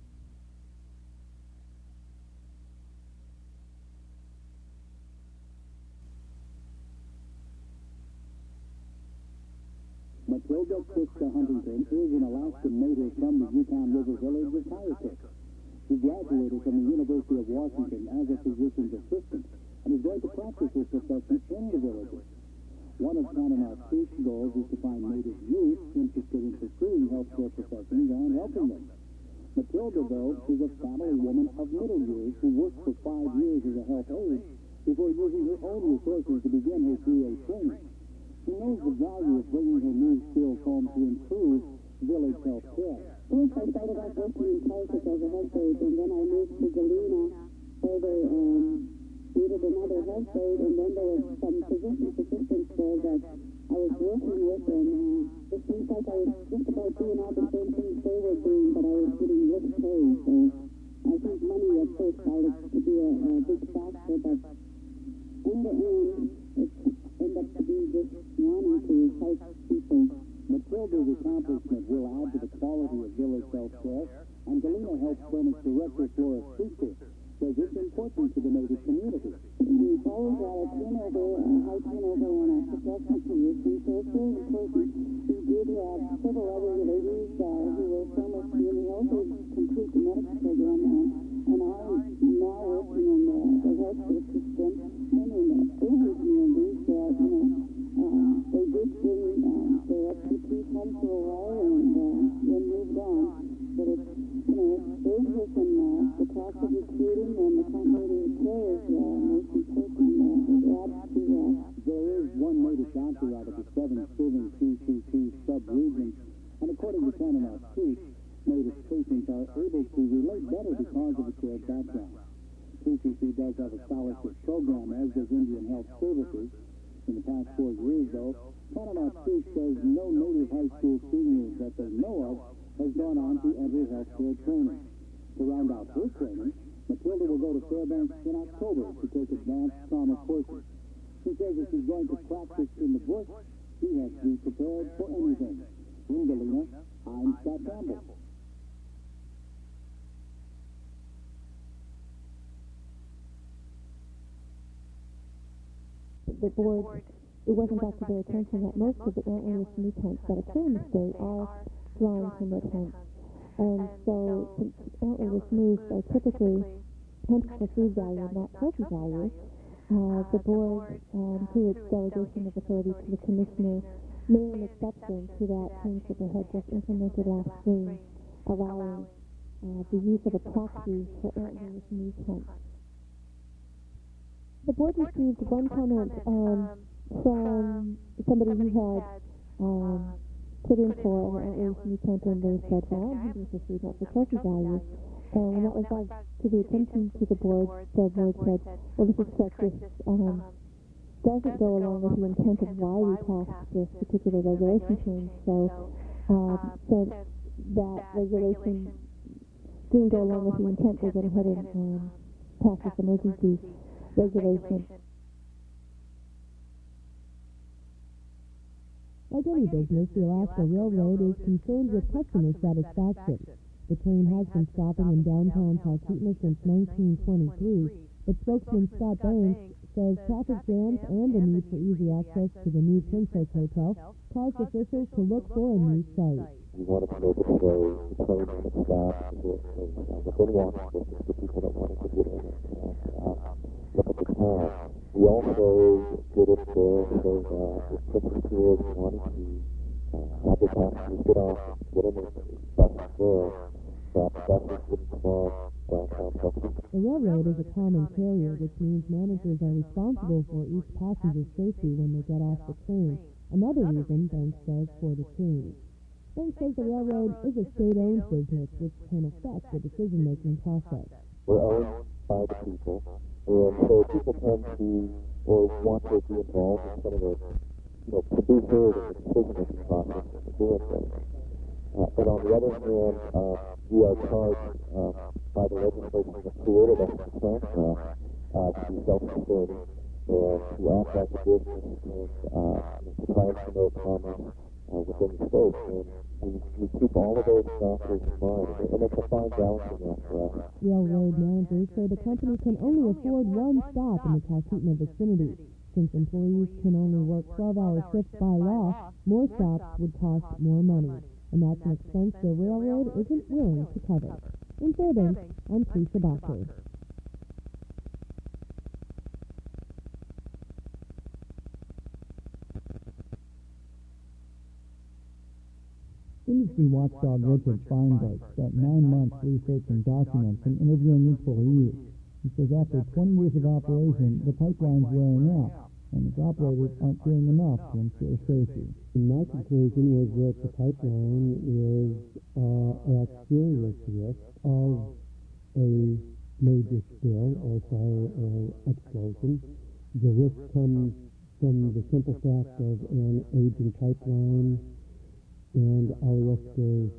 Matilda Krista Huntington is an Alaskan native from the Yukon River village of Kayakik. She graduated from the University of Washington as a physician's assistant and is going to practice her profession in the villages. One of Tanana Creek's goals is to find native youth interested in pursuing healthcare professions and helping them. Matilda, though, is a family woman of middle years who worked for 5 years as a health aide before using her own resources to begin her GA training. She knows the value of bringing her new skills home to improve village health care. First, I started out working in Kayakik as a health aide, and then I moved to Galena, where they needed another health aide, and then there were some physician assistants there that I was working with, and it seems like I was just about doing all the same things they were doing, but I was getting less pay, so I think money at first started to be a big factor, but in the end, it ended up to be just wanting to help people. Matilda's accomplishment will add to the quality of village health care, and Galena Health Clinic Director Flora Schuster says it's important to the native community. We've always had a turnover, a high turnover in our professional position, so it's very important. We did have several other ladies who were from our community health to complete the medical program, and I'm now working in the healthcare system and in the urban communities that, they did bring their expertise home for a while and then moved on. But it's, business and the cost of recruiting and the continuity of care is most important. There is one native doctor out of the 7 serving CCC sub-regions, and according to Tanana Creek, native patients are able to relate better because of the care background. CCC does have a scholarship program, as does Indian Health Services. In the past 4 years, though, Tanana Creek says no native high school seniors that they know of has gone on to enter healthcare training. To round out her training, Matilda will go to Fairbanks in October to take advanced trauma courses. She says if she's going to practice in the bush, she has to be prepared for anything. In Galena, I'm Scott Campbell. The board, it wasn't brought to their attention that most of the antlerless meat hunts that occur in the state are drawing from red hunts. And so, since antlerless moose are typically hunted for food value, not trophy value, the board, through its delegation of authority to the commissioner, made an exception to that change that they had just implemented last spring, allowing the use of a proxy for antlerless moose hunts. The board received one comment from somebody who had put in for an outreach new campaign they said for 150 not for trophy value. And when that was brought to the attention to the board said, well, this is correct. This doesn't go along with the intent of why we passed this particular regulation change. So since that regulation didn't go along with the intent, they went ahead and passed this emergency regulation. Like any business, the Alaska Railroad is concerned with customer satisfaction. The train has been stopping in downtown Talkeetna since 1923, but spokesman Scott Banks says traffic jams and the need for easy access to the new Princess Hotel caused officials to look for a new site. We wanted to be able to show the train when it stops within walking distance for people that wanted to get in and look at the town. We also did it for Christmas tours wanting to have the passengers get off, get in the buses there. The railroad is a common carrier, which means managers are responsible for each passenger's safety when they get off the train. Another reason, Banks says, for the change. Banks says the railroad is a state-owned business, which can affect the decision-making process. We're owned by the people, and so people tend to, or want to be involved in some of the, to be heard in the decision-making process of doing things. And on the other hand, we are charged by the legislation that created us in Kansas to be self-sustaining and to act like a business and to try and promote commerce within the state. And we keep all of those factors in mind, and it's a fine balancing act for us. Railroad managers say the company can only afford one stop in the Talkeetna vicinity. Since employees can only work 12-hour shifts by law, more stops would cost more money. And that's an expense the railroad isn't willing to cover. In Fairbanks, I'm Teresa Bacher. Industry watchdog Richard Feinberg spent 9 months researching documents and interviewing employees. He says after 20 years of operation, the pipeline's wearing out, and its operators aren't doing enough to ensure safety. My conclusion was that the pipeline is at serious risk of a major spill or fire or explosion. The risk comes from the simple fact of an aging pipeline and Alaska's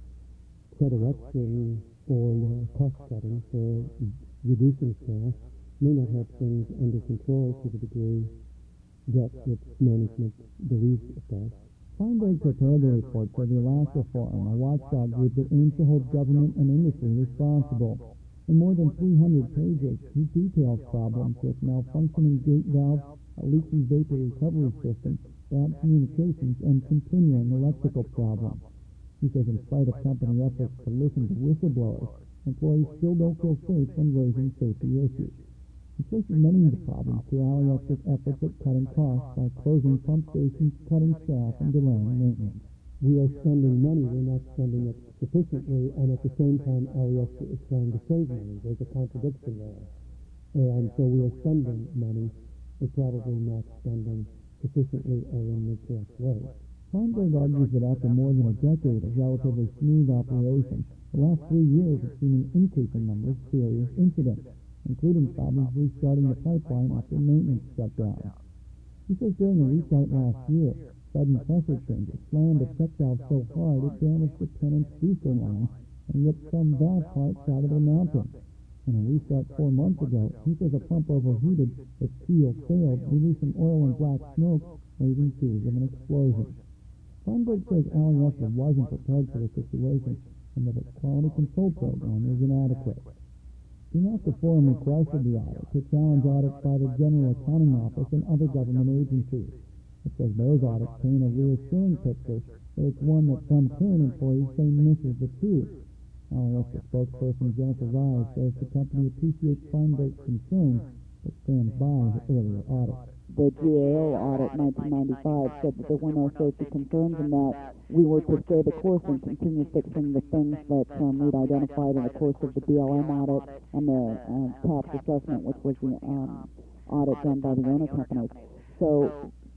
predilection for cost cutting, for reducing costs, may not have things under control to the degree that its management believes it does. Feinberg prepared the report for the Alaska Forum, a watchdog group that aims to hold government and industry responsible. In more than 300 pages, he details problems with malfunctioning gate valves, a leaky vapor recovery system, bad communications, and continuing electrical problems. He says in spite of company efforts to listen to whistleblowers, employees still don't feel safe when raising safety issues. He traces many of the problems to Alioska's efforts at cutting costs by closing pump stations, cutting staff, and delaying maintenance. We are spending money, we're not spending it sufficiently, and at the same time Alioska is trying to save money. There's a contradiction there. And so we are spending money, we're probably not spending sufficiently or in the correct way. Feinberg argues that after more than a decade of relatively smooth operation, the last 3 years have seen an increase in number of serious incidents, including problems restarting the pipeline after maintenance shutdowns. He says during a restart last year, sudden pressure changes slammed a check valve so hard it damaged the 10-inch booster line and ripped some valve parts out of the mounting. In a restart 4 months ago, he says a pump overheated, its keel failed, releasing oil and black smoke, raising fears of an explosion. Feinberg says Alioska wasn't prepared for the situation and that its quality control program was inadequate. The Alaska Forum requested the audit to challenge audits by the General Accounting Office and other government agencies. It says those audits paint a reassuring picture, but it's one that some current employees say misses the truth. Alioska spokesperson Jennifer Rise says the company appreciates Feinberg's concerns, but stands by the earlier audit. The GAO audit 1995 said that there were no safety concerns and that we were to stay the course and continue fixing the things that we'd identified in the course of the BLM audit and the TAPS assessment, which was the audit done by the owner companies. So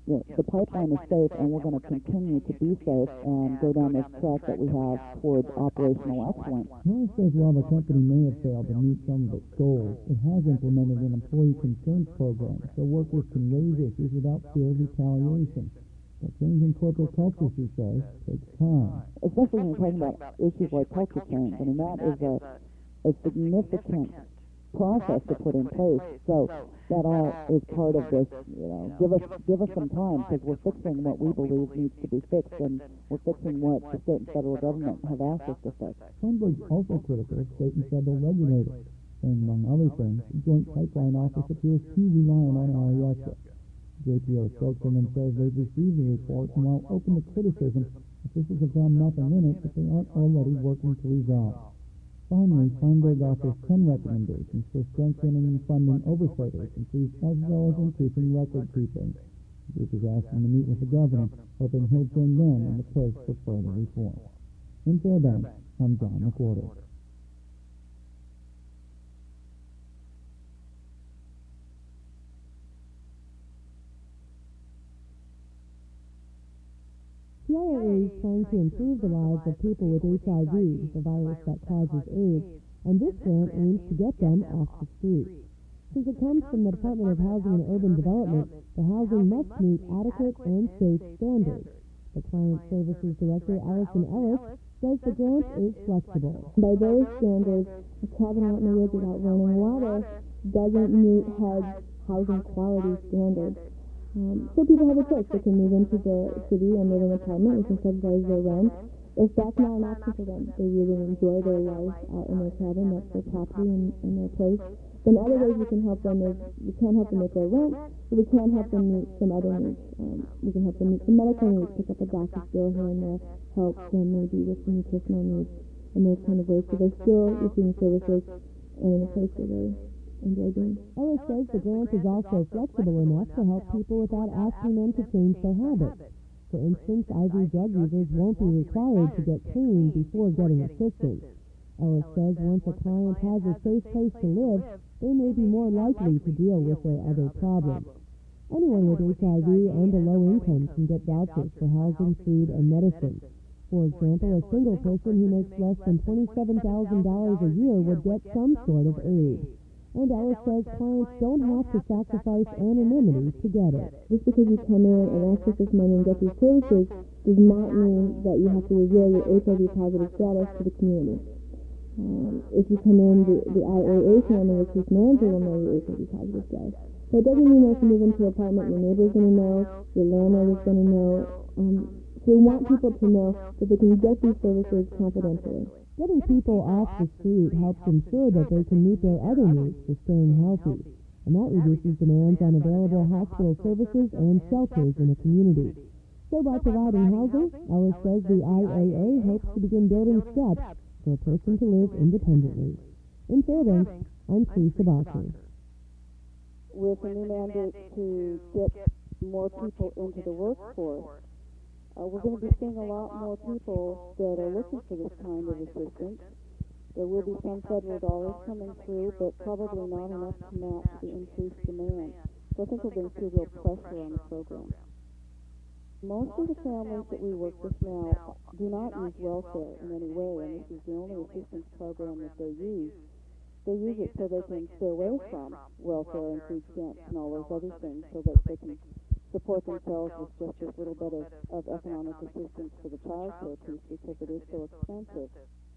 the pipeline is safe, and we're going to continue to be safe and go down this track that we have towards operational excellence. Norris says while the company may have failed to meet some of its goals, it has implemented an employee concerns program so workers can raise issues without fear of retaliation. But changing corporate culture, she says, takes time. Especially when you're talking about issues like culture change. I mean, that is a significant process to put in place. So that all is part of this, give us some time, because we're fixing what we believe needs to be fixed, and we're fixing what the state and federal government have asked us to fix. Feinberg's also critical of state and federal regulators, saying, among other things, the Joint Pipeline Office appears too reliant on Alyeska. JPO spokeswoman says they've received the report, and while open to criticism, officials have found nothing in it that they aren't already working to resolve. Finally, Feinberg offers 10 recommendations for strengthening and funding oversight agencies as well as increasing record keeping. The group is asking to meet with the governor, hoping he'll join them in the push for further reform. In Fairbanks, I'm John McWhorter. The IAA is trying to improve the lives of people with HIV, the virus that causes AIDS, and this grant aims to get them off the street. Since it comes from the Department of Housing and Urban Development, the housing must meet adequate and safe standards. The Client Services Director, Allison Ellis, says the grant is flexible. By those standards, a cabin out in the woods without running water doesn't meet HUD's housing quality standards. So people have a choice. They can move into the city and live in an apartment. We can subsidize their rent. If that's not an option for them, they really enjoy their life out in their cabin, that's their property and their place, then other ways we can help them is we can't help them with their rent, but we can help them meet some other needs. We can help them meet some medical needs, pick up a doctor's bill here and there, help them maybe with some nutritional needs and those kind of ways. So they're still receiving services and in a place where they enjoy doing. Ellis says the grant is also flexible enough to help people without asking them to change their habits. For instance, IV drug users won't be required to get clean before getting assistance. Ellis says once a client has a safe place to live, they may be more likely to deal with their other problems. Anyone with HIV and a low income can get vouchers for housing, food, and medicine. For example, a single person who makes less than $27,000 a year would get some sort of aid. And Ellis says clients don't have to sacrifice anonymity to get it. Just because you come in and access this money and get these services does not mean that you have to reveal your HIV positive status to the community. If you come in, the IAA family, the chief manager will know your HIV positive status. So it doesn't mean that if you move into an apartment, your neighbor's going to know, your landlord is going to know. So we want people to know that they can get these services confidentially. Getting people off the street helps ensure that they can meet their other needs for staying healthy, and that reduces demands on available hospital services and shelters in a community. So by providing housing, Ellis says the IAA hopes to begin building steps for a person to live independently. In Fairbanks, I'm Teresa Boxer. With a new mandate to get more people into the workforce, we're going to be seeing a lot more people that are looking for this kind of assistance. There will be some federal dollars coming through, but probably not enough to match the increased demand. So I think we're going to see real pressure on the program. Most of the families that we work with now do not use welfare in any way, and this is the only assistance program that they use. They use it so they can stay away from welfare and food stamps and all those other things so that they can support themselves with just this little bit of economic assistance for the child care piece because it is so expensive.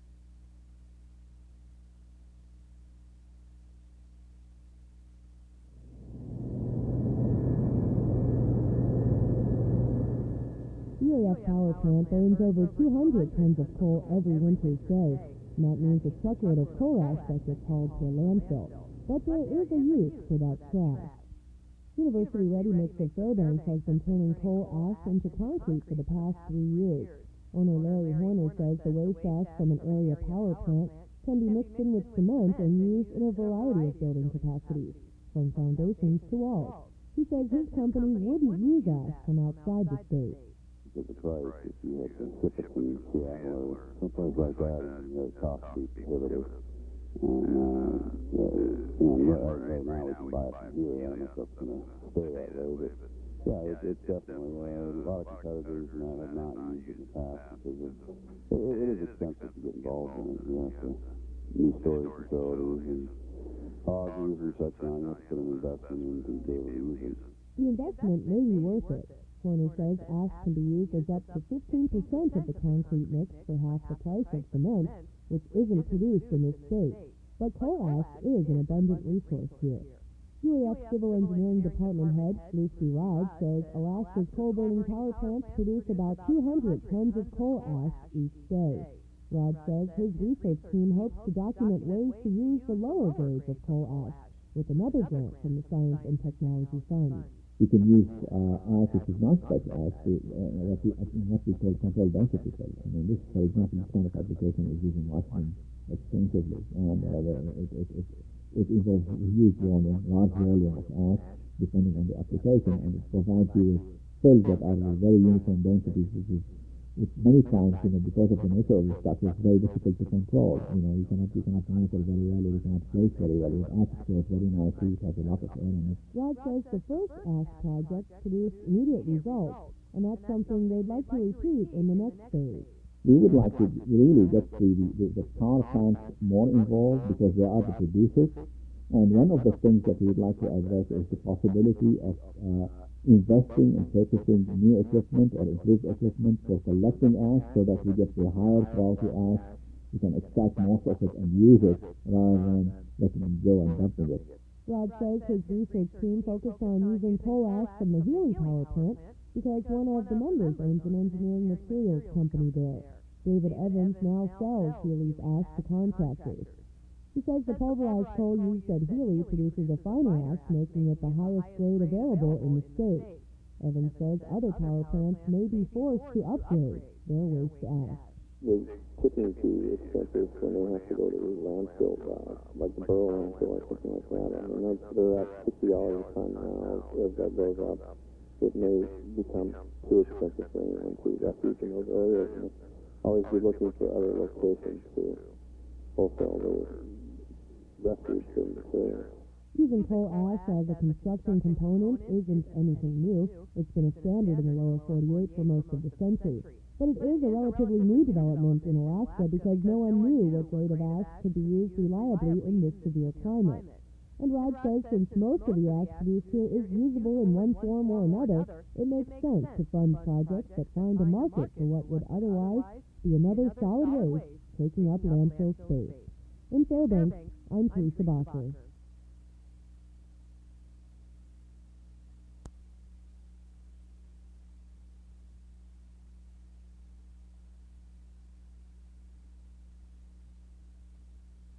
The EAF power plant burns over 200 tons of coal every winter's day, and that means a truckload of coal ash that gets hauled to a landfill. But there is a use for that trash. University Ready Mix of Fairbanks has been turning coal ash into concrete for the past 3 years. Owner Larry Horner says the waste ash from an area power plant can be mixed in with cement and used in a variety of building capacities, from foundations to walls. He says his company wouldn't use ash from outside the state. Get the price if you had Mississippi, Seattle, or someplace like that, and the cost would be prohibitive. Right now we can buy it from here. I don't know if that's going to stay that way, but Yeah, it's definitely a lot of competitors and that have not used it in the past because it is expensive to get involved in it. You have to new storage facilities and hoggers and such. Now you have to put an investment in to be able to use it. The investment may be worth it. Horner says ash can be used as up to 15% of the concrete mix for half the price of cement, which isn't produced in this state. But coal ash is an abundant resource here. UAF Civil Engineering Department Head Lucy Rod says Alaska's coal-burning power plants produce about 200 tons of coal ash each day. Rod says his research team hopes to document ways to use the lower grades of coal ash with another grant from the Science and Technology Fund. We can use ash, which is not such ash, to what we call controlled density cells. I mean, this, for example, this kind of application is using washing extensively, and it involves a huge volume, large volume of ash, depending on the application, and it provides you with cells that are very uniform densities, which many times, because of the nature of the structure, is very difficult to control. You cannot monitor very well, you cannot place very well. With ash, it goes very nicely, it has a lot of air in it. Rod says the first ash project produced immediate results, and that's something they'd like to repeat in the next phase. We would like to really get the power plants more involved because they are the producers. And one of the things that we would like to address is the possibility of investing in purchasing new equipment or improved equipment for collecting ash so that we get the higher quality ash. We can extract most of it and use it rather than letting it go and dumping it. Rod says his research team focused on using coal ash from the Healy power plant because one of the members owns an engineering materials company there. David Evans now sells Healy's ash to contractors. He says the pulverized coal used at Healy produces a finer ash, making it the highest grade available in the state. Evans says other power plants may be forced to upgrade their waste ash. They're tipping too expensive when they have to go to the landfill, like the borough landfill or something like that. I mean, they're at $60 a ton now. As that goes up, it may become too expensive for anyone to refuge in those areas, and always be looking for other locations to fulfill the refuge of materials. Using coal ash as a construction component isn't anything new. It's been a standard in the lower 48 for most of the century. But it is a relatively new development in Alaska because no one knew what grade of ash could be used reliably in this severe climate. And Rod says since most of the ash produced here is usable in one form or another, it makes sense to fund projects that find a market for what would otherwise be another solid waste taking up landfill space. In Fairbanks, I'm Teresa Bosser.